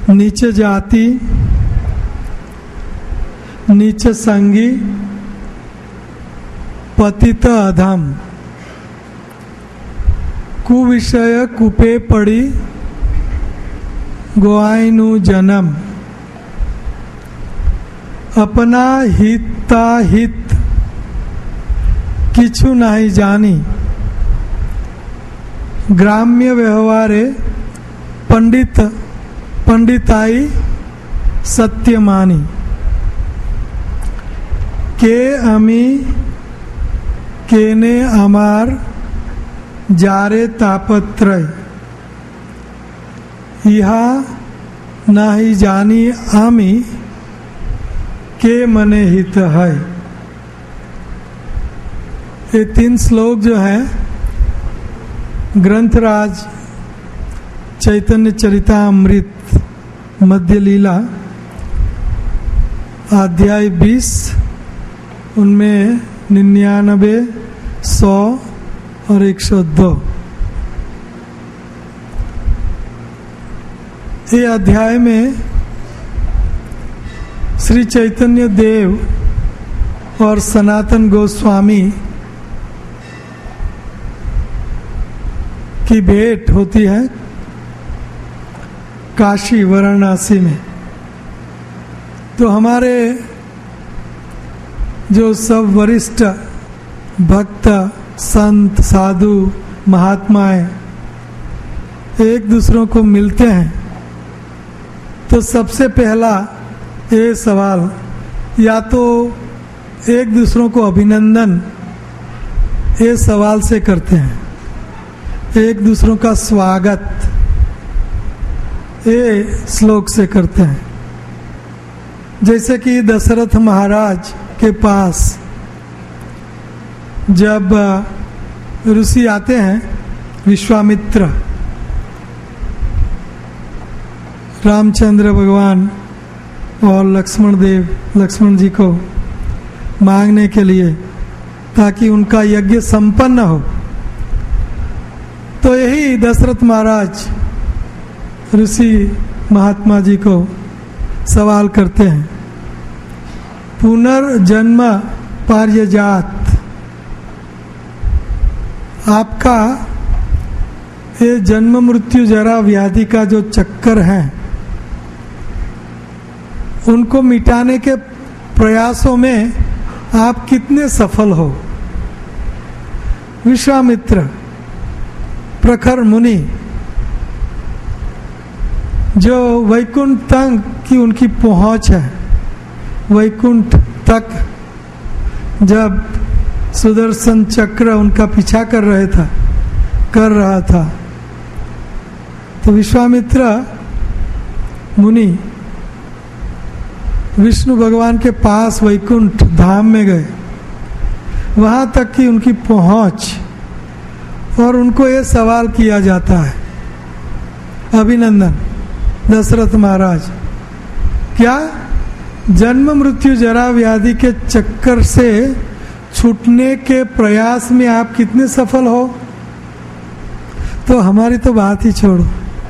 नीच जाति, नीच संगी, पतित अधम, कुविषय कुपे पड़ी, गोआइनु जन्म, अपना हिता हित किछु नहीं जानी, ग्राम्य व्यवहारे पंडित पंडिताई सत्य मानी, के अमी केने अमार जारे तापत्रय, इहा नाही जानी आमी के मने हित है। ये 3 श्लोक जो हैं ग्रंथराज चैतन्य चरितामृत मध्य लीला अध्याय 20, उनमें 99, 100 और 102 ये अध्याय में श्री चैतन्य देव और सनातन गोस्वामी की भेंट होती है काशी वाराणसी में। तो हमारे जो सब वरिष्ठ भक्त संत साधु महात्माएं एक दूसरों को मिलते हैं तो सबसे पहला ये सवाल या तो एक दूसरों को अभिनंदन ये सवाल से करते हैं, एक दूसरों का स्वागत ये श्लोक से करते हैं। जैसे कि दशरथ महाराज के पास जब ऋषि आते हैं विश्वामित्र रामचंद्र भगवान और लक्ष्मण जी को मांगने के लिए ताकि उनका यज्ञ संपन्न हो, तो यही दशरथ महाराज ऋषि महात्मा जी को सवाल करते हैं, पुनर्जन्म पार्यजात, आपका ये जन्म मृत्यु जरा व्याधि का जो चक्कर है उनको मिटाने के प्रयासों में आप कितने सफल हो। विश्वामित्र प्रखर मुनि जो वैकुंठ तक की उनकी पहुंच है, वैकुंठ तक जब सुदर्शन चक्र उनका पीछा कर रहा था तो विश्वामित्र मुनि विष्णु भगवान के पास वैकुंठ धाम में गए, वहां तक की उनकी पहुंच, और उनको ये सवाल किया जाता है, अभिनंदन दशरथ महाराज, क्या जन्म मृत्यु जरा व्याधि के चक्कर से छूटने के प्रयास में आप कितने सफल हो। तो हमारी तो बात ही छोड़ो।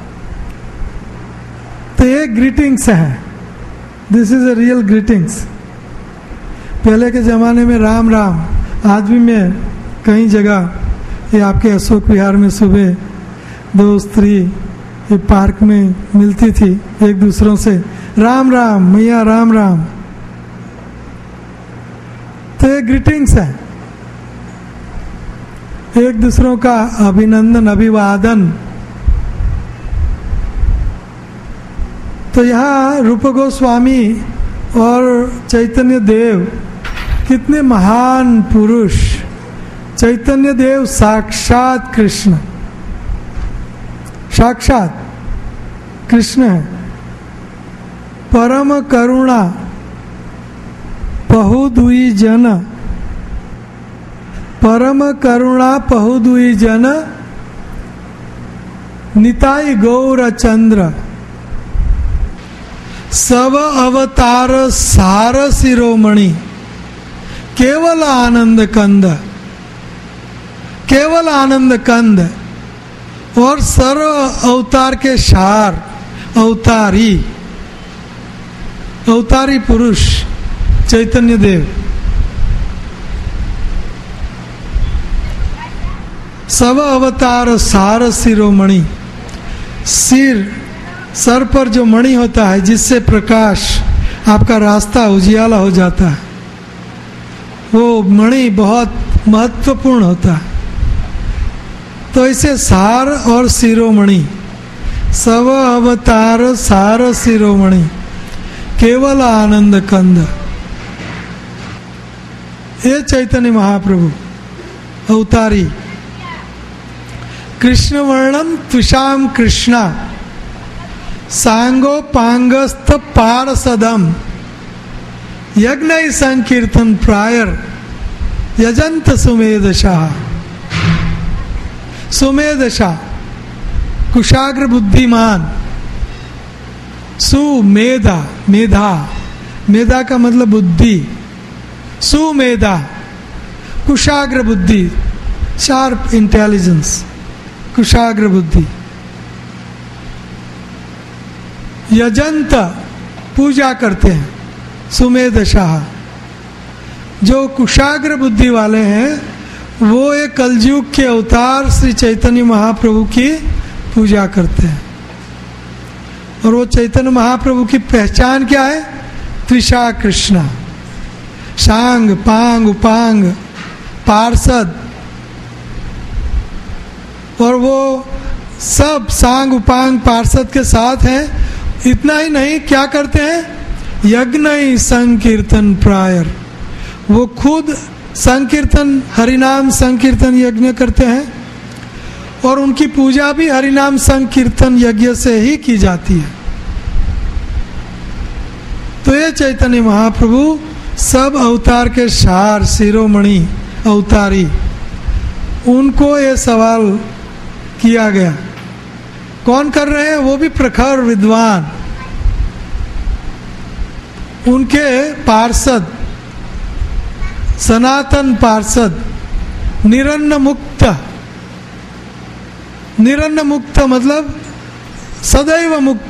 तो ये ग्रीटिंग्स है, this is a real greetings. पहले के ज़माने में राम राम, आज भी मैं कई जगह ये आपके अशोक विहार में सुबह 2 स्त्री ये पार्क में मिलती थी एक दूसरों से, राम राम मैया राम राम। तो ये ग्रीटिंग्स है, एक दूसरों का अभिनंदन अभिवादन। तो यहाँ रूप गोस्वामी और चैतन्य देव कितने महान पुरुष। चैतन्य देव साक्षात कृष्ण, साक्षात कृष्ण है। परम करुणा पहुदुई जन, परम करुणा पहुदुई जन, निताई गौर चंद्र, सब अवतार सार शिरोमणि, केवल आनंद कंद, केवल आनंद कंद, और सर्व अवतार के सार अवतारी, अवतारी पुरुष चैतन्य देव। सब अवतार सार शिरोमणि, सिर, सर पर जो मणि होता है जिससे प्रकाश आपका रास्ता उजियाला हो जाता है, वो मणि बहुत महत्वपूर्ण होता है। तो ऐसे सार और शिरोमणि, सब अवतार सार शिरोमणि, केवल आनंद कंद, ये चैतन्य महाप्रभु अवतारी। कृष्ण वर्णन त्विषाम कृष्णा, सांगो पांगस्थ पारसदम, यज्ञ संकीर्तन प्रायर, यजंत सुमेधशाह। सुमेधशाह कुशाग्र बुद्धिमान, सुमेधा, मेधा, मेधा का मतलब बुद्धि, सुमेधा कुशाग्र बुद्धि, शार्प इंटेलिजेंस, कुशाग्र बुद्धि। यजंत पूजा करते हैं, सुमेधशाह। जो कुशाग्र बुद्धि वाले हैं वो एक कलयुग के अवतार श्री चैतन्य महाप्रभु की पूजा करते हैं। और वो चैतन्य महाप्रभु की पहचान क्या है? त्रिशा कृष्णा, सांग पांग उपांग पार्षद। और वो सब सांग उपांग पार्षद के साथ हैं। इतना ही नहीं, क्या करते हैं? यज्ञ संकीर्तन प्रायर, वो खुद संकीर्तन, हरिनाम संकीर्तन यज्ञ करते हैं और उनकी पूजा भी हरिनाम संकीर्तन यज्ञ से ही की जाती है। तो ये चैतन्य महाप्रभु सब अवतार के सार, शिरोमणि, अवतारी, उनको ये सवाल किया गया। कौन कर रहे हैं? वो भी प्रखर विद्वान, उनके पार्षद, सनातन पार्षद, निरन्न मुक्त। निरन्न मुक्त मतलब सदैव मुक्त।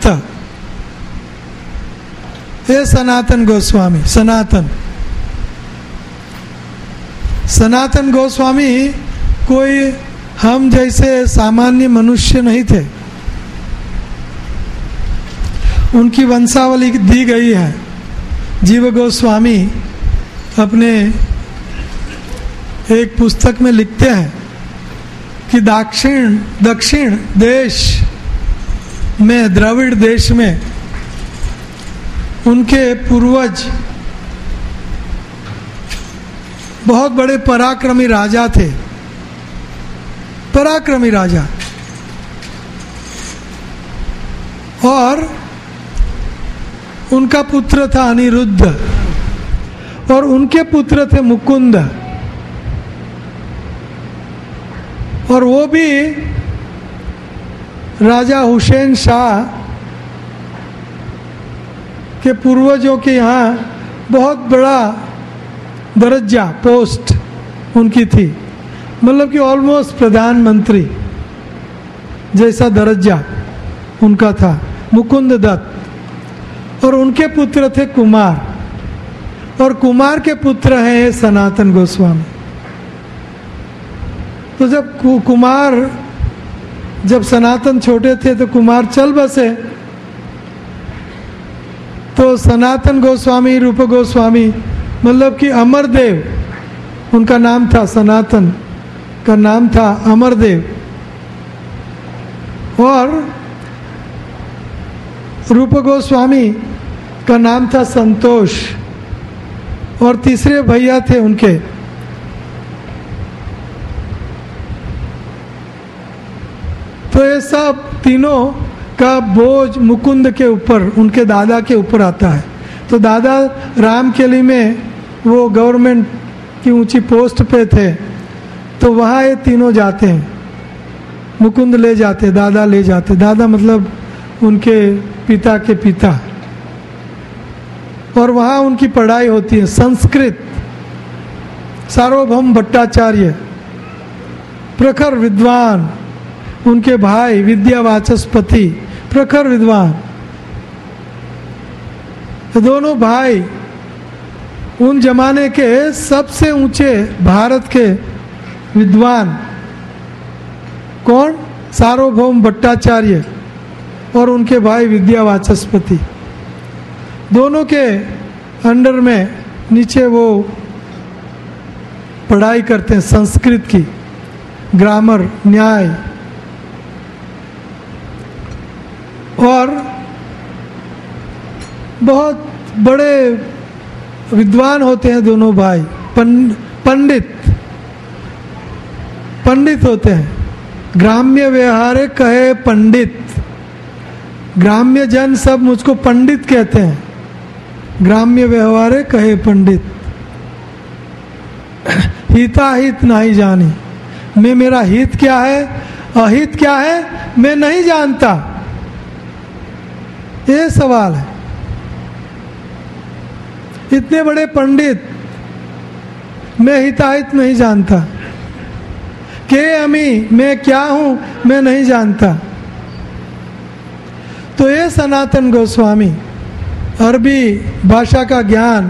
ये सनातन गोस्वामी, सनातन सनातन गोस्वामी कोई हम जैसे सामान्य मनुष्य नहीं थे। उनकी वंशावली दी गई है। जीव गोस्वामी अपने एक पुस्तक में लिखते हैं कि दक्षिण देश में, द्रविड़ देश में उनके पूर्वज बहुत बड़े पराक्रमी राजा थे, पराक्रमी राजा। और उनका पुत्र था अनिरुद्ध और उनके पुत्र थे मुकुंद। और वो भी राजा हुसैन शाह के पूर्वजों के यहाँ बहुत बड़ा दर्जा, पोस्ट उनकी थी, मतलब कि ऑलमोस्ट प्रधानमंत्री जैसा दर्जा उनका था, मुकुंद दत्त। और उनके पुत्र थे कुमार, और कुमार के पुत्र हैं सनातन गोस्वामी। तो जब सनातन छोटे थे तो कुमार चल बसे। तो सनातन गोस्वामी, रूप गोस्वामी, मतलब कि अमरदेव उनका नाम था, सनातन का नाम था अमरदेव, और रूप गोस्वामी का नाम था संतोष, और तीसरे भैया थे उनके तो ये सब तीनों का बोझ मुकुंद के ऊपर, उनके दादा के ऊपर आता है। तो दादा रामकेली में वो गवर्नमेंट की ऊंची पोस्ट पे थे, तो वहाँ ये तीनों जाते हैं, मुकुंद ले जाते, दादा ले जाते। दादा मतलब उनके पिता के पिता। और वहाँ उनकी पढ़ाई होती है संस्कृत। सार्वभौम भट्टाचार्य प्रखर विद्वान, उनके भाई विद्या वाचस्पति प्रखर विद्वान, तो दोनों भाई उन जमाने के सबसे ऊंचे भारत के विद्वान, कौन? सार्वभौम भट्टाचार्य और उनके भाई विद्या वाचस्पति, दोनों के अंडर में नीचे वो पढ़ाई करते हैं संस्कृत की, ग्रामर, न्याय, और बहुत बड़े विद्वान होते हैं दोनों भाई, पंडित होते हैं। ग्राम्य व्यवहार कहे पंडित, ग्राम्य जन सब मुझको पंडित कहते हैं, ग्राम्य व्यवहार कहे पंडित। हिताहित नहीं जानी, मैं मेरा हित क्या है अहित क्या है मैं नहीं जानता, ये सवाल है। इतने बड़े पंडित, मैं हिताहित नहीं जानता, के अमी मैं क्या हूं मैं नहीं जानता। तो ये सनातन गोस्वामी अरबी भाषा का ज्ञान,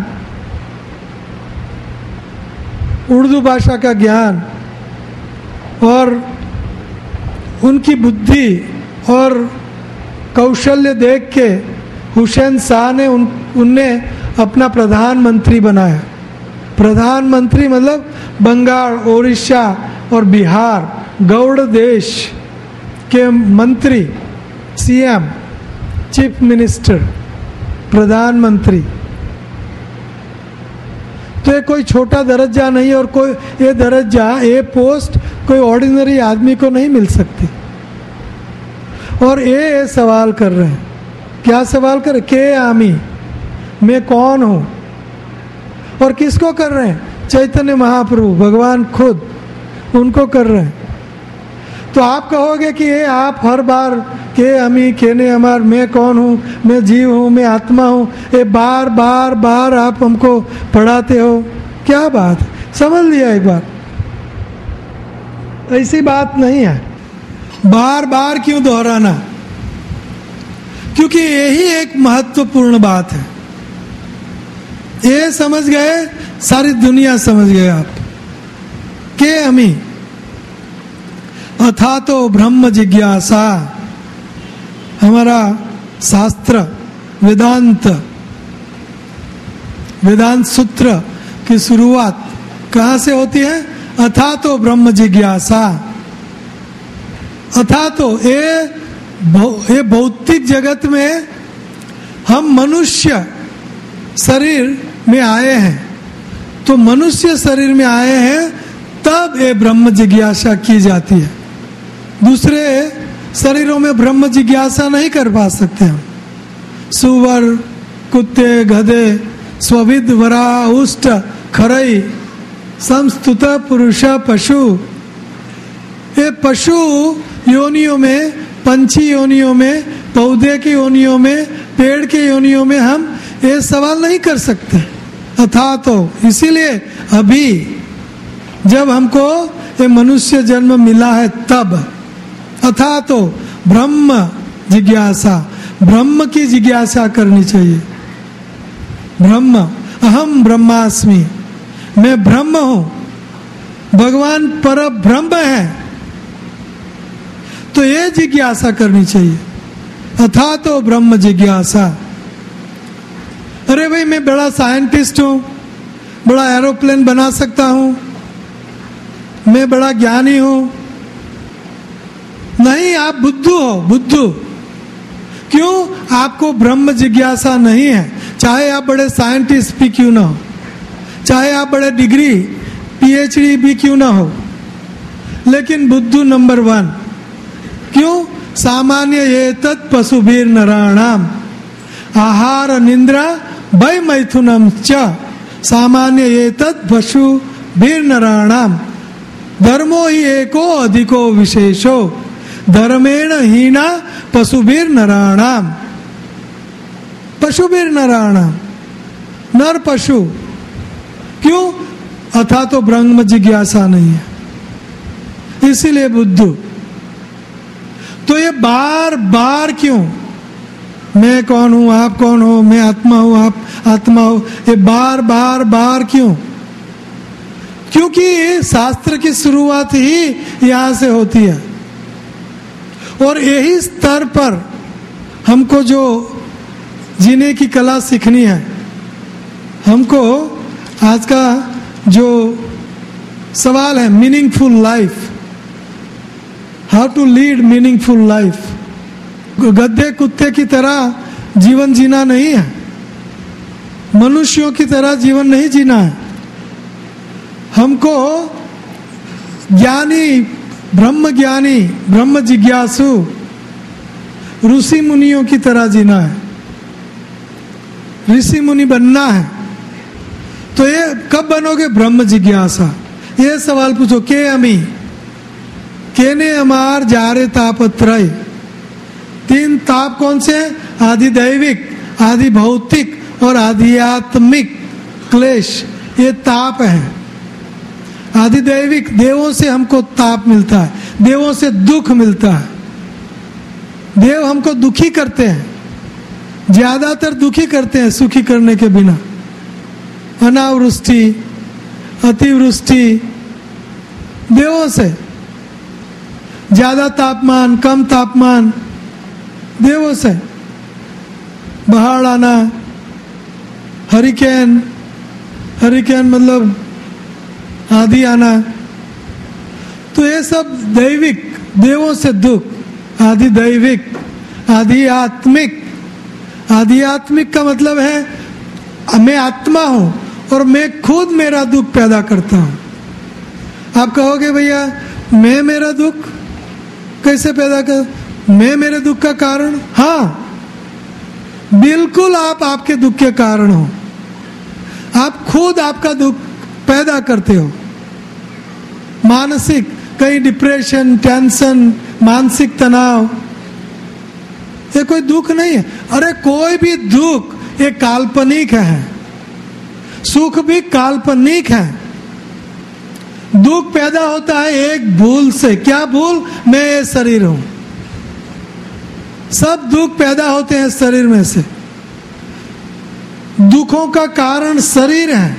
उर्दू भाषा का ज्ञान और उनकी बुद्धि और कौशल्य देख के हुसैन शाह ने उनने अपना प्रधानमंत्री बनाया। प्रधानमंत्री मतलब बंगाल, ओडिशा और बिहार गौड़ देश के मंत्री, सीएम, चीफ मिनिस्टर, प्रधानमंत्री। तो ये कोई छोटा दर्जा नहीं, और कोई ये दर्जा, ये पोस्ट कोई ऑर्डिनरी आदमी को नहीं मिल सकती। और ये सवाल कर रहे हैं, क्या सवाल कर रहे? के आमी मैं कौन हूं? और किसको कर रहे हैं? चैतन्य महाप्रभु, भगवान खुद उनको कर रहे हैं। तो आप कहोगे कि ये आप हर बार के अमी, केने अमार, मैं कौन हूँ, मैं जीव हूँ, मैं आत्मा हूँ, ये बार बार बार आप हमको पढ़ाते हो, क्या बात है? समझ लिया एक बार, ऐसी बात नहीं है। बार बार क्यों दोहराना? क्योंकि यही एक महत्वपूर्ण बात है। ये समझ गए, सारी दुनिया समझ गए आप। के अमी अथा तो ब्रह्म जिज्ञासा, हमारा शास्त्र वेदांत सूत्र की शुरुआत कहाँ से होती है? अथा तो ब्रह्म जिज्ञासा। अथा तो ये भौतिक जगत में हम मनुष्य शरीर में आए हैं, तो मनुष्य शरीर में आए हैं तब ये ब्रह्म जिज्ञासा की जाती है। दूसरे शरीरों में ब्रह्म जिज्ञासा नहीं कर पा सकते हम। सुवर, कुत्ते, गधे, स्वविद, वरा, उष्ट, खरई, संस्तुत, पुरुष, पशु, ये पशु योनियों में, पंछी योनियों में, पौधे की योनियों में, पेड़ की योनियों में हम ये सवाल नहीं कर सकते। अथा तो इसीलिए अभी जब हमको ये मनुष्य जन्म मिला है तब अथा तो ब्रह्म जिज्ञासा, ब्रह्म की जिज्ञासा करनी चाहिए। ब्रह्म, अहम ब्रह्मास्मि, मैं ब्रह्म हूं, भगवान पर ब्रह्म है, तो ये जिज्ञासा करनी चाहिए। अथा तो ब्रह्म जिज्ञासा। अरे भाई मैं बड़ा साइंटिस्ट हूं, बड़ा एरोप्लेन बना सकता हूं, मैं बड़ा ज्ञानी हूं। नहीं, आप बुद्धू हो, बुद्धू। क्यों? आपको ब्रह्म जिज्ञासा नहीं है। चाहे आप बड़े साइंटिस्ट भी क्यों ना हो, चाहे आप बड़े डिग्री पीएचडी भी क्यों ना हो, लेकिन बुद्धू नंबर 1। क्यों? सामान्य ये तत् पशुभीर नराणाम आहार निंद्रा भय मैथुनम च, सामान्य ये तत् पशुभीर नराणाम धर्मो ही एको अधिको विशेषो धर्मेण हीना पशुभीर नराणाम। पशुभीर नराणाम, नर पशु। क्यों? अथा तो ब्रह्म जिज्ञासा नहीं है, इसीलिए बुद्धू। तो ये बार बार क्यों मैं कौन हूं, आप कौन हो, मैं आत्मा हूं, आप आत्मा हो, ये बार बार बार क्यों? क्योंकि शास्त्र की शुरुआत ही यहां से होती है। और यही स्तर पर हमको जो जीने की कला सीखनी है, हमको आज का जो सवाल है meaningful life, how to lead meaningful life, गधे कुत्ते की तरह जीवन जीना नहीं है, मनुष्यों की तरह जीवन नहीं जीना है। हमको ज्ञानी, ब्रह्म जिज्ञासु ऋषि मुनियों की तरह जीना है, ऋषि मुनि बनना है। तो ये कब बनोगे? ब्रह्म जिज्ञासा। ये सवाल पूछो, के अमी केने अमार जारे तापत्रय। 3 ताप कौन से? आदि दैविक, आदि भौतिक और आध्यात्मिक क्लेश। ये ताप है। आदि दैविक, देवों से हमको ताप मिलता है, देवों से दुख मिलता है। देव हमको दुखी करते हैं, ज्यादातर दुखी करते हैं सुखी करने के बिना। अनावृष्टि, अतिवृष्टि, देवों से। ज्यादा तापमान, कम तापमान, देवों से। बाढ़ आना, हरिकेन, हरिकेन मतलब आंधी आना, तो ये सब दैविक, देवों से दुख। आदि दैविक, आध्यात्मिक। आध्यात्मिक का मतलब है मैं आत्मा हूं और मैं खुद मेरा दुख पैदा करता हूं। आप कहोगे भैया मैं मेरा दुख कैसे पैदा कर, मैं मेरे दुख का कारण? हाँ, बिल्कुल आप आपके दुख के कारण हो। आप खुद आपका दुख पैदा करते हो। मानसिक, कहीं डिप्रेशन, टेंशन, मानसिक तनाव, ये कोई दुख नहीं है। अरे कोई भी दुख ये काल्पनिक है, सुख भी काल्पनिक है। दुख पैदा होता है एक भूल से। क्या भूल? मैं ये शरीर हूं। सब दुख पैदा होते हैं शरीर में से। दुखों का कारण शरीर है,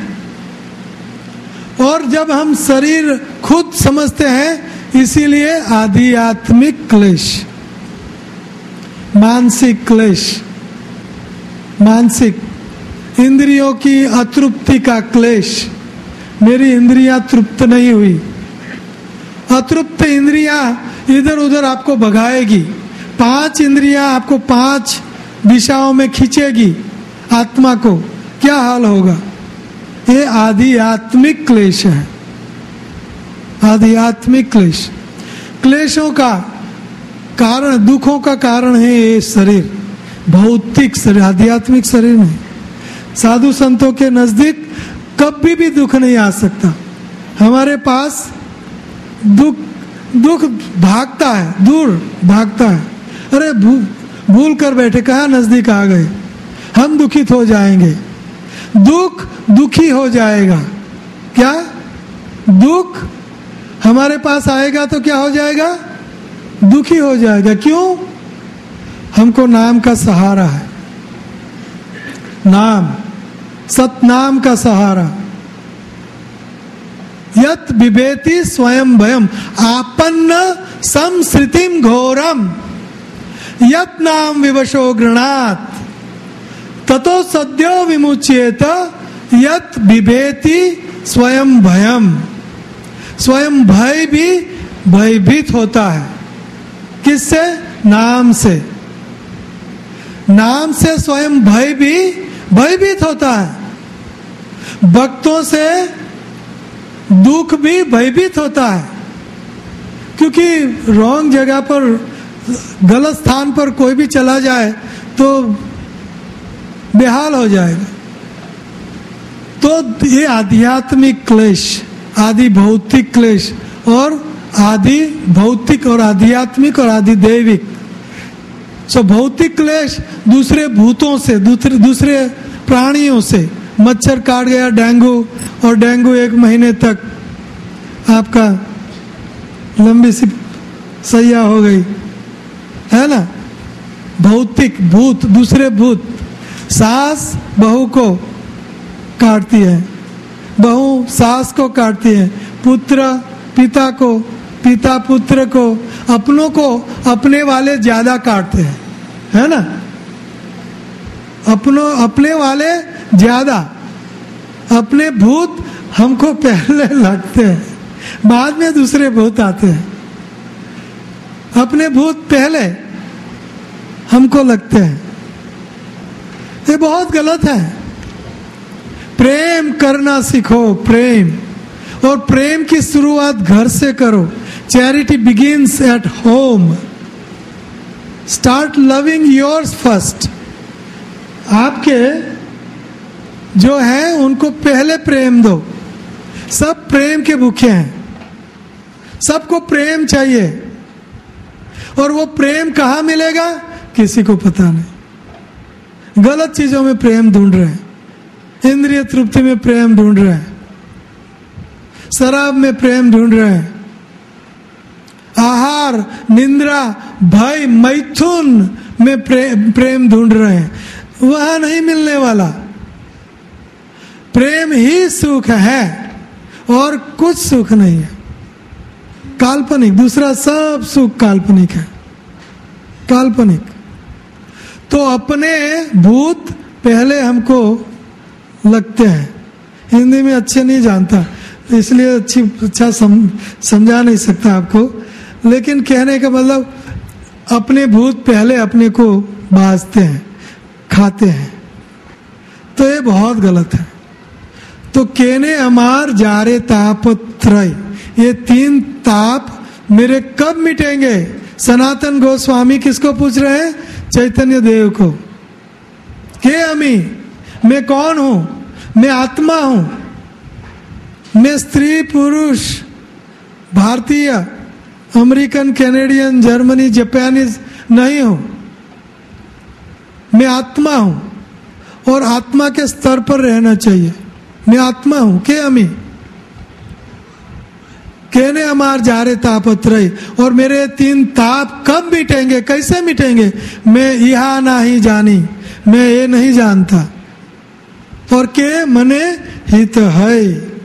और जब हम शरीर खुद समझते हैं, इसीलिए आध्यात्मिक क्लेश, मानसिक क्लेश, मानसिक इंद्रियों की अतृप्ति का क्लेश। मेरी इंद्रियां तृप्त नहीं हुई। अतृप्त इंद्रियां इधर उधर आपको भगाएगी। 5 इंद्रियां आपको 5 दिशाओं में खींचेगी आत्मा को। क्या हाल होगा? ये आध्यात्मिक क्लेश है। आध्यात्मिक क्लेश, क्लेशों का कारण, दुखों का कारण है ये शरीर, भौतिक शरीर, आध्यात्मिक शरीर नहीं। साधु संतों के नजदीक कभी भी दुख नहीं आ सकता। हमारे पास दुख भागता है, दूर भागता है। अरे भूल कर बैठे, कहाँ नजदीक आ गए, हम दुखित हो जाएंगे। दुख दुखी हो जाएगा। क्या? दुख हमारे पास आएगा तो क्या हो जाएगा? दुखी हो जाएगा। क्यों? हमको नाम का सहारा है, नाम, सतनाम का सहारा। यत बिभेति स्वयं भयम आपन्न संसृतिम घोरम यत नाम विवशो गृणात ततो सद्यो विमुच्येत यत बिभेति स्वयं भयम। स्वयं भय भी भयभीत होता है। किससे? नाम से। नाम से स्वयं भय भी भयभीत होता है। भक्तों से दुख भी भयभीत होता है, क्योंकि रॉन्ग जगह पर, गलत स्थान पर कोई भी चला जाए तो बेहाल हो जाएगा। तो ये आध्यात्मिक क्लेश, आदि भौतिक क्लेश, और आदि भौतिक और आध्यात्मिक और आदि दैविक। सो भौतिक क्लेश दूसरे भूतों से, दूसरे प्राणियों से। मच्छर काट गया, डेंगू, और डेंगू 1 महीने तक आपका लंबी सी सैया हो गई, है ना। भौतिक भूत, दूसरे भूत। सास बहू को काटती है, बहू सास को काटती है, पुत्र पिता को, पिता पुत्र को, अपनों को अपने वाले ज्यादा काटते हैं, है ना? अपने वाले ज्यादा, अपने भूत हमको पहले लगते हैं, बाद में दूसरे भूत आते हैं। अपने भूत पहले हमको लगते हैं, ये बहुत गलत है। प्रेम करना सीखो, प्रेम, और प्रेम की शुरुआत घर से करो। Charity begins at home. Start loving yours first. आपके जो है उनको पहले प्रेम दो। सब प्रेम के भूखे हैं, सबको प्रेम चाहिए, और वो प्रेम कहाँ मिलेगा किसी को पता नहीं। गलत चीजों में प्रेम ढूंढ रहे हैं, इंद्रिय तृप्ति में प्रेम ढूंढ रहे हैं, शराब में प्रेम ढूंढ रहे हैं, आहार, निंद्रा, भय, मैथुन में प्रेम ढूंढ रहे हैं। वहां नहीं मिलने वाला। प्रेम ही सुख है और कुछ सुख नहीं है, काल्पनिक। दूसरा सब सुख काल्पनिक है, काल्पनिक। तो अपने भूत पहले हमको लगते हैं। हिंदी में अच्छे नहीं जानता, इसलिए अच्छा समझा नहीं सकता आपको, लेकिन कहने का मतलब अपने भूत पहले अपने को बाजते हैं, खाते हैं, तो ये बहुत गलत है। तो केने अमार जारे तापत्रय, ये 3 ताप मेरे कब मिटेंगे? सनातन गोस्वामी किसको पूछ रहे हैं? चैतन्य देव को। के अमी, मैं कौन हूं? मैं आत्मा हूं, मैं स्त्री पुरुष, भारतीय, अमेरिकन, कैनेडियन, जर्मनी, जापानीज नहीं हूं। मैं आत्मा हूं और आत्मा के स्तर पर रहना चाहिए। मैं आत्मा हूं। के अमी कहने अमार जा रहे तापत्रय, और मेरे 3 ताप कब मिटेंगे? कैसे मिटेंगे? मैं यहा नहीं जानी, मैं ये नहीं जानता। और के मने हित है,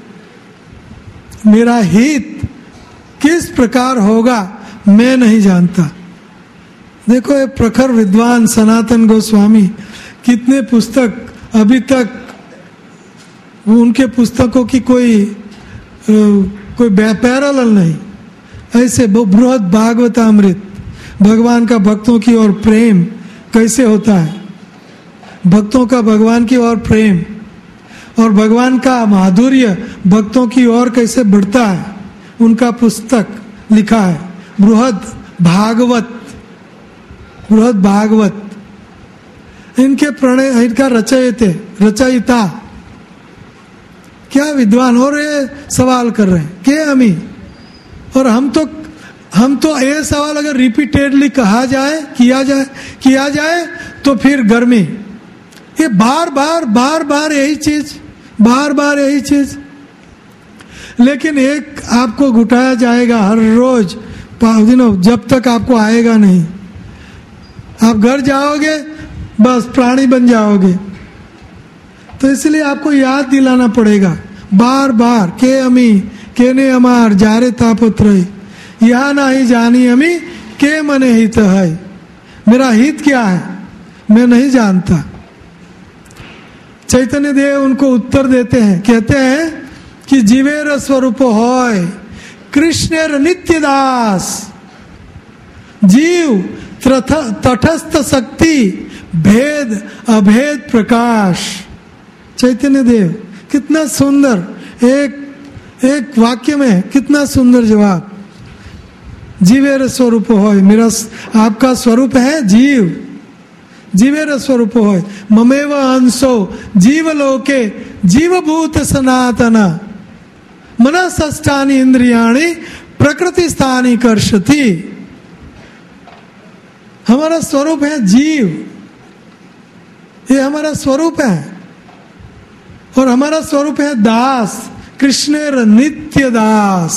मेरा हित किस प्रकार होगा मैं नहीं जानता। देखो ये प्रखर विद्वान सनातन गोस्वामी, कितने पुस्तक अभी तक, उनके पुस्तकों की कोई पैरेलल नहीं। ऐसे बृहद भागवतामृत, भगवान का भक्तों की ओर प्रेम कैसे होता है, भक्तों का भगवान की ओर प्रेम, और भगवान का माधुर्य भक्तों की ओर कैसे बढ़ता है, उनका पुस्तक लिखा है बृहद भागवत। बृहद भागवत इनके प्रणय, इनका रचयिता क्या विद्वान। और ये सवाल कर रहे हैं के अमी, और हम तो ये सवाल अगर रिपीटेडली किया जाए तो फिर गर्मी। ये बार बार यही चीज, लेकिन एक आपको घुटाया जाएगा हर रोज, जब तक आपको आएगा नहीं। आप घर जाओगे बस प्राणी बन जाओगे। तो इसलिए आपको याद दिलाना पड़ेगा बार बार, के अमी केने अमार जारे तापत्रय, यहाँ नहीं जानी अमी के मने हित है। मेरा हित क्या है मैं नहीं जानता। चैतन्य देव उनको उत्तर देते हैं, कहते हैं कि जीवेर स्वरूप होय कृष्णेर नित्य दास, जीव तटस्थ शक्ति भेद अभेद प्रकाश। चैतन्य देव कितना सुंदर, एक वाक्य में कितना सुंदर जवाब। जीवेर स्वरूप होय, मेरा आपका स्वरूप है जीव। जीवेर स्वरूप होय ममेव अंशो जीवलोके जीवभूत सनातन मनसष्टानि इंद्रियाणि प्रकृति स्थानी कर्षति। हमारा स्वरूप है जीव, ये हमारा स्वरूप है। और हमारा स्वरूप है दास, कृष्णेर नित्य दास।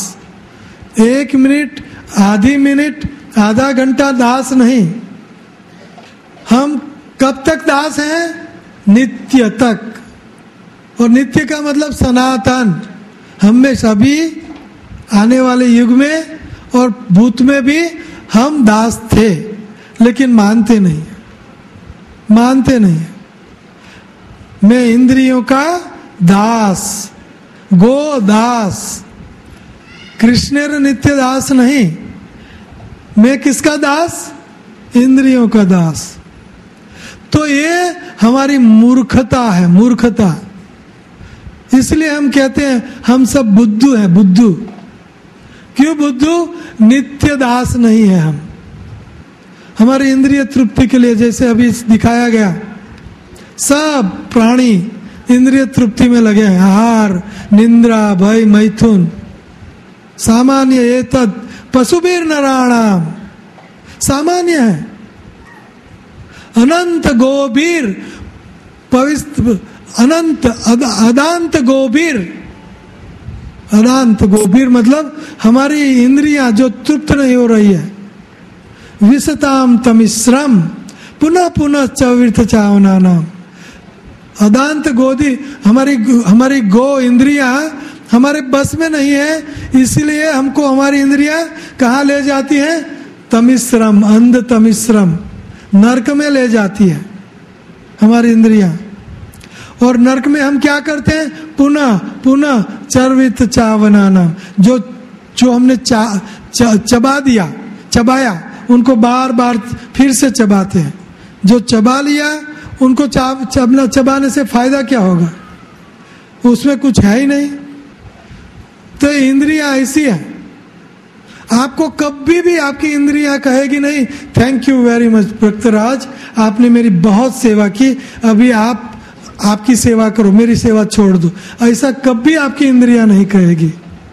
1 मिनट, आधी मिनट, आधा घंटा दास नहीं, हम कब तक दास हैं? नित्य तक। और नित्य का मतलब सनातन। हम में सभी आने वाले युग में और भूत में भी हम दास थे, लेकिन मानते नहीं, मानते नहीं। मैं इंद्रियों का दास, गो दास, कृष्णेर नित्य दास नहीं। मैं किसका दास? इंद्रियों का दास। तो ये हमारी मूर्खता है, मूर्खता। इसलिए हम कहते हैं हम सब बुद्धू हैं, बुद्धू। क्यों बुद्धू? नित्य दास नहीं है हम। हमारी इंद्रिय तृप्ति के लिए, जैसे अभी दिखाया गया, सब प्राणी इंद्रिय तृप्ति में लगे हैं। आहार, निंद्रा, भय, मैथुन, सामान्य एतत् पशुबीर नराणाम, सामान्य है। अनंत गोबीर पवित्र, अनंत अदांत गोबीर। अदांत गोबीर मतलब हमारी इंद्रियां जो तृप्त नहीं हो रही है। विसताम तमिश्रम पुनः पुनः चविर्थ चावना नाम। अदांत गोदी, हमारी गो इंद्रियां हमारे बस में नहीं है, इसलिए हमको हमारी इंद्रियां कहाँ ले जाती हैं? तमिश्रम, अंध तमिश्रम, नरक में ले जाती है हमारी इंद्रियां। और नरक में हम क्या करते हैं? पुनः पुनः चर्वित चावना नाम। जो हमने चबा दिया, चबाया, उनको बार बार फिर से चबाते हैं। जो चबा लिया उनको चबाने से फायदा क्या होगा? उसमें कुछ है ही नहीं। तो इंद्रियां ऐसी है, आपको कभी भी आपकी इंद्रियां कहेगी नहीं थैंक यू वेरी मच भक्तराज, आपने मेरी बहुत सेवा की, अभी आपकी सेवा करो, मेरी सेवा छोड़ दो। ऐसा कभी आपकी इंद्रियां नहीं कहेगी।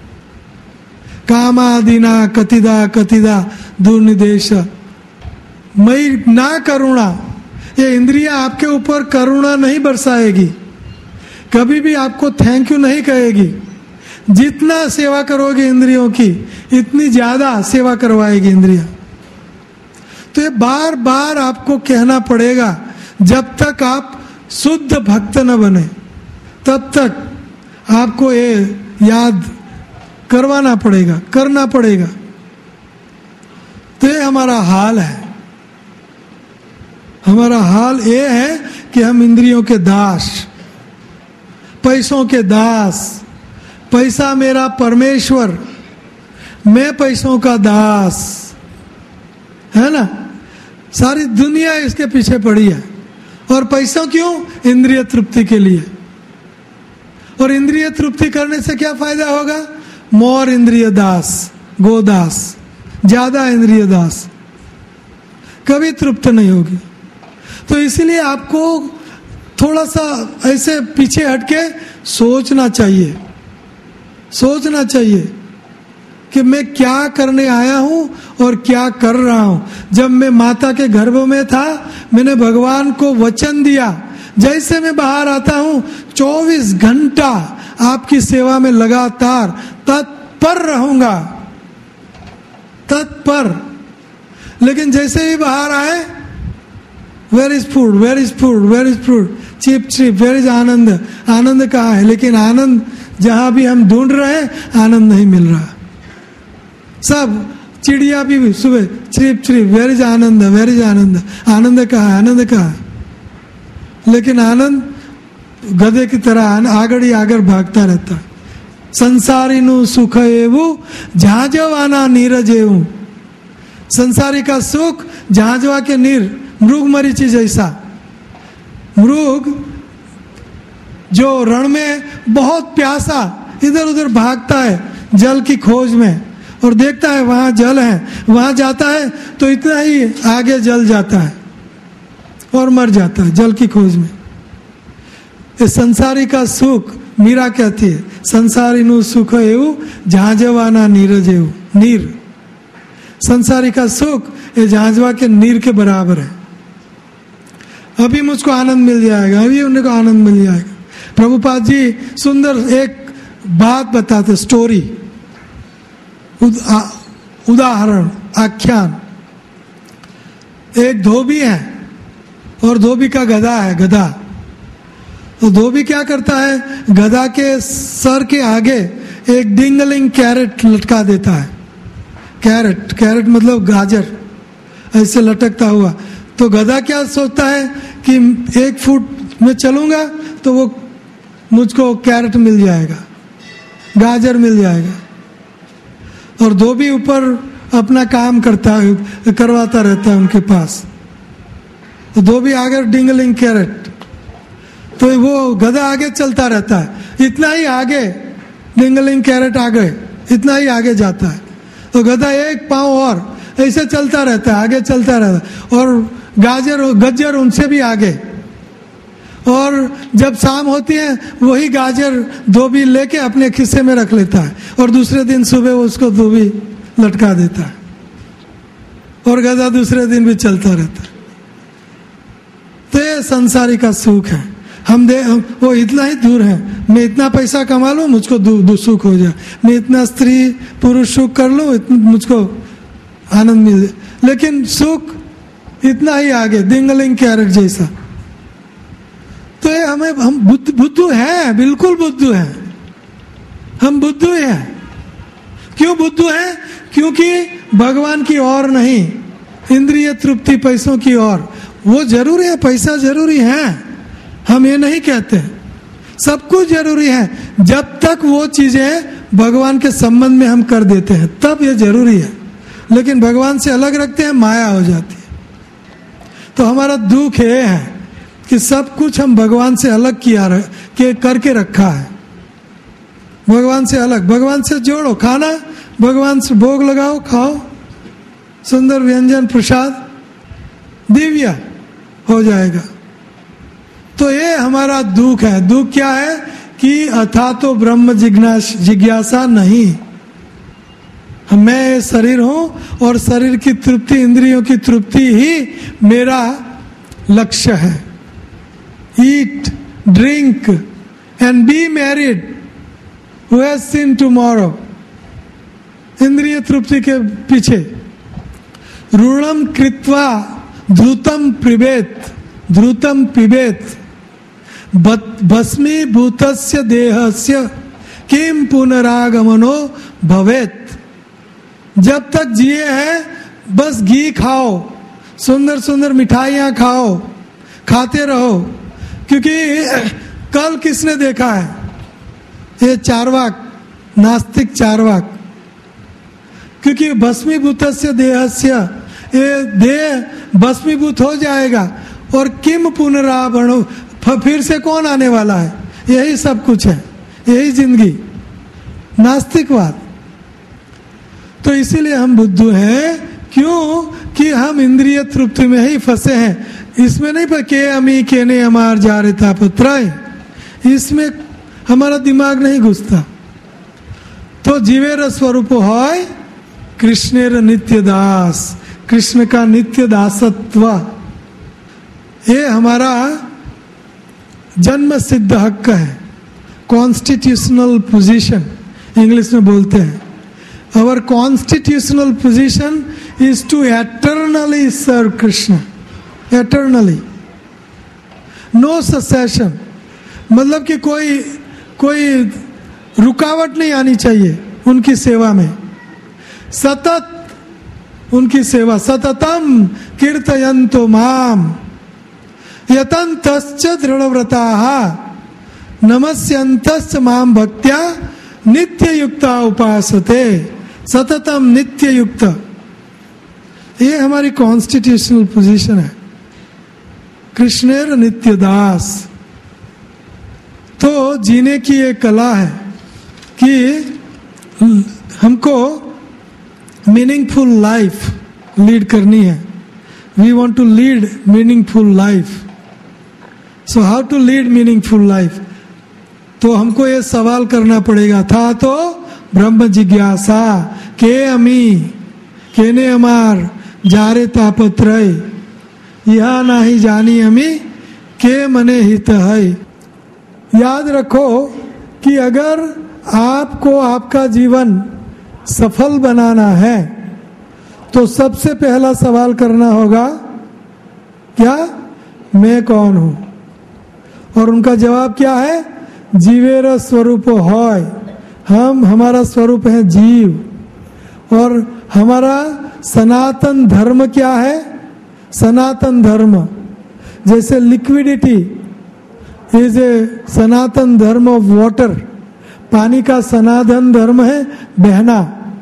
कामादिना कतिदा कतिदा दुर्निदेश मई ना करुणा, ये इंद्रियां आपके ऊपर करुणा नहीं बरसाएगी, कभी भी आपको थैंक यू नहीं कहेगी। जितना सेवा करोगे इंद्रियों की, इतनी ज्यादा सेवा करवाएगी इंद्रियां। तो ये बार बार आपको कहना पड़ेगा, जब तक आप शुद्ध भक्त न बने तब तक आपको ये याद करवाना पड़ेगा, करना पड़ेगा। तो ये हमारा हाल है। हमारा हाल ये है कि हम इंद्रियों के दास, पैसों के दास। पैसा मेरा परमेश्वर, मैं पैसों का दास, है ना। सारी दुनिया इसके पीछे पड़ी है। और पैसा क्यों? इंद्रिय तृप्ति के लिए। और इंद्रिय तृप्ति करने से क्या फायदा होगा? मोर इंद्रिय दास, गोदास, ज्यादा इंद्रिय दास, कभी तृप्त नहीं होगी। तो इसीलिए आपको थोड़ा सा ऐसे पीछे हटके सोचना चाहिए, सोचना चाहिए कि मैं क्या करने आया हूं और क्या कर रहा हूं। जब मैं माता के गर्भ में था, मैंने भगवान को वचन दिया, जैसे मैं बाहर आता हूं 24 घंटा आपकी सेवा में लगातार तत्पर रहूंगा, तत्पर। लेकिन जैसे ही बाहर आए, where is food, where is food, where is food, चिप चिप, वेर इज आनंद, आनंद कहाँ है? लेकिन आनंद जहां भी हम ढूंढ रहे हैं, आनंद नहीं मिल रहा। सब चिड़िया भी सुबह चिप चिप, where is anand, where is anand, आनंद कहाँ है? आनंद कहाँ है? लेकिन आनंद गधे की तरह आगड़ ही आगर भागता रहता। संसारी नु सुख एवं झांझवाना नीरज एवं। संसारी का सुख झांझवा के नीर, मृग मरीचि जैसा। मृग जो रण में बहुत प्यासा इधर उधर भागता है जल की खोज में, और देखता है वहां जल है, वहां जाता है तो इतना ही आगे जल जाता है और मर जाता है जल की खोज में। इस संसारी का सुख, मीरा कहती है, संसारी नु सुख एवं झांझवाना नीरज एवं। नीर, संसारी का सुख ये झांझवा के नीर के बराबर है। अभी मुझको आनंद मिल जाएगा, अभी उनको आनंद मिल जाएगा। प्रभुपाद जी सुंदर एक बात बताते, स्टोरी, उदाहरण, आख्यान। एक धोबी है, और धोबी का गधा है, गधा। तो धोबी क्या करता है, गधा के सर के आगे एक डिंगलिंग कैरेट लटका देता है। कैरेट, कैरेट मतलब गाजर, ऐसे लटकता हुआ। तो गधा क्या सोचता है कि 1 फुट में चलूंगा तो वो मुझको कैरेट मिल जाएगा, गाजर मिल जाएगा। और धोबी ऊपर अपना काम करवाता रहता है उनके पास। तो धोबी आगे डिंगलिंग कैरेट, तो वो गधा आगे चलता रहता है, इतना ही आगे डिंगलिंग कैरेट आगे, इतना ही आगे जाता है। तो गधा एक पांव और ऐसे चलता रहता है, आगे चलता रहता है, और गज्जर उनसे भी आगे। और जब शाम होती है वही गाजर धोबी लेके अपने खिस्से में रख लेता है, और दूसरे दिन सुबह उसको धोबी लटका देता है, और गधा दूसरे दिन भी चलता रहता है। तो ये संसारी का सुख है। वो इतना ही दूर है, मैं इतना पैसा कमा लूं मुझको सुख हो जाए, मैं इतना स्त्री पुरुष सुख कर लूं मुझको आनंद मिल जाए, लेकिन सुख इतना ही आगे, डिंगलिंग कैरेट जैसा। तो ये हम बुद्धू हैं, बिल्कुल बुद्धू हैं, हम बुद्धू हैं। क्यों बुद्धू हैं? क्योंकि भगवान की ओर नहीं, इंद्रिय तृप्ति पैसों की ओर। वो जरूरी है, पैसा जरूरी है, हम ये नहीं कहते, सब कुछ जरूरी है, जब तक वो चीजें भगवान के संबंध में हम कर देते हैं तब ये जरूरी है। लेकिन भगवान से अलग रखते हैं, माया हो जाती है। तो हमारा दुख ये है कि सब कुछ हम भगवान से अलग करके रखा है। भगवान से अलग, भगवान से जोड़ो, खाना भगवान से भोग लगाओ, खाओ, सुंदर व्यंजन प्रसाद दिव्य हो जाएगा। तो ये हमारा दुख है। दुख क्या है कि अथा तो ब्रह्म जिज्ञासा नहीं। मैं शरीर हूं और शरीर की तृप्ति, इंद्रियों की तृप्ति ही मेरा लक्ष्य है। Eat, drink and be married, who has seen tomorrow. इंद्रिय तृप्ति के पीछे ऋणम कृत्वा ध्रुतम पिबेत भस्मीभूतस्य देहस्य किम पुनरागमनो भवेत। जब तक जिए हैं बस घी खाओ, सुंदर सुंदर मिठाइयां खाओ, खाते रहो, क्योंकि कल किसने देखा है, ये चारवाक, नास्तिक चारवाक, क्योंकि भस्मीभूतस्य देहस्य, ये देह भस्मीभूत हो जाएगा और किम पुनरावरणो, फिर से कौन आने वाला है, यही सब कुछ है, यही जिंदगी, नास्तिकवाद। तो इसीलिए हम बुद्धू हैं, क्यों कि हम इंद्रिय तृप्ति में ही फंसे हैं। इसमें नहीं पर के अमी के ने अमार जा रहे था पुत्राय, इसमें हमारा दिमाग नहीं घुसता। तो जीवेर स्वरूप होय कृष्णेर नित्य दास, कृष्ण का नित्य दासत्व, ये हमारा जन्म सिद्ध हक है, कॉन्स्टिट्यूशनल पोजीशन इंग्लिश में बोलते हैं। Our constitutional position is to eternally serve Krishna, eternally, no cessation, मतलब कि कोई रुकावट नहीं आनी चाहिए उनकी सेवा में, सतत उनकी सेवा, सततम कीर्तयन्तो माम यतन्तश्च दृढ़व्रताः नमस्यन्तश्च माम भक्त्या नित्य युक्ता उपासते, सततम नित्य युक्त। ये हमारी कॉन्स्टिट्यूशनल पोजीशन है, कृष्णेर नित्य दास। तो जीने की एक कला है कि हमको मीनिंगफुल लाइफ लीड करनी है। We want to lead meaningful life. So how to lead meaningful life? तो हमको ये सवाल करना पड़ेगा, था तो ब्रह्म जिज्ञासा के अमी केने अमार जारे तापत्रय यह नाही जानी अमी के मने हित है। याद रखो कि अगर आपको आपका जीवन सफल बनाना है तो सबसे पहला सवाल करना होगा क्या? मैं कौन हूं? और उनका जवाब क्या है? जीवेर स्वरूप होय। हमारा स्वरूप है जीव। और हमारा सनातन धर्म क्या है? सनातन धर्म जैसे लिक्विडिटी इज ए सनातन धर्म ऑफ वाटर, पानी का सनातन धर्म है बहना,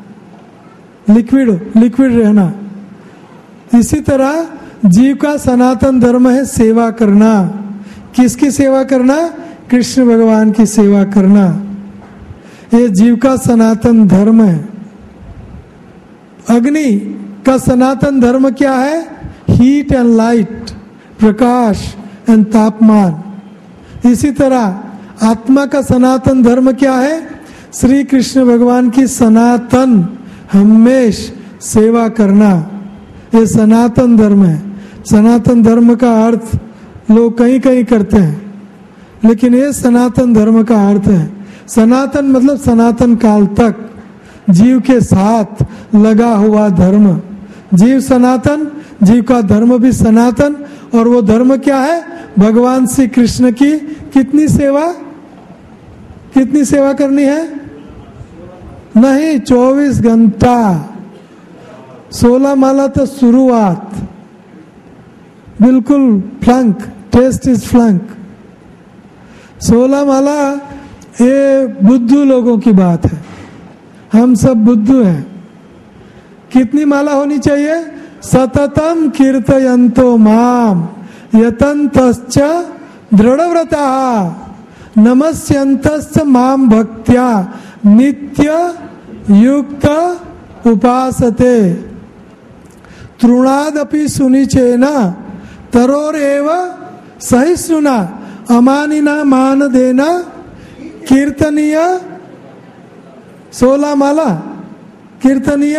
लिक्विड रहना। इसी तरह जीव का सनातन धर्म है सेवा करना। किसकी सेवा करना? कृष्ण भगवान की सेवा करना। ये जीव का सनातन धर्म है। अग्नि का सनातन धर्म क्या है? Heat and light, prakash and tapman. इसी तरह आत्मा का सनातन धर्म क्या है? श्री कृष्ण भगवान की सनातन हमेश सेवा करना। ये सनातन धर्म है। सनातन धर्म का अर्थ लोग कहीं कहीं करते हैं, लेकिन ये सनातन धर्म का अर्थ है। सनातन मतलब सनातन काल तक जीव के साथ लगा हुआ धर्म। जीव सनातन, जीव का धर्म भी सनातन। और वो धर्म क्या है? भगवान श्री कृष्ण की कितनी सेवा करनी है? नहीं, 24 घंटा। 16 माला तो शुरुआत, बिल्कुल फ्लंक, टेस्ट इज फ्लंक। 16 माला ये बुद्धू लोगों की बात है, हम सब बुद्धू हैं। कितनी माला होनी चाहिए? सततम कीर्तयन्तो माम यतन्तश्च दृढ़व्रता नमस्यन्तश्च माम भक्त्या नित्य युक्त उपासते तृणादपि सुनिचेन तरोरेव सहिष्णुना अमानिना मान देना कीर्तनीय। 16 माला कीर्तनीय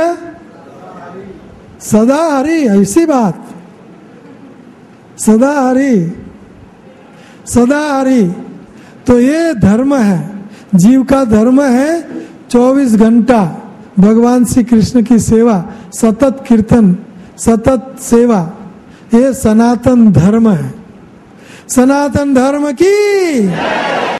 सदा हरि। ऐसी बात, सदा हरि, सदा हरि। तो ये धर्म है, जीव का धर्म है 24 घंटा भगवान श्री कृष्ण की सेवा, सतत कीर्तन, सतत सेवा। ये सनातन धर्म है। सनातन धर्म की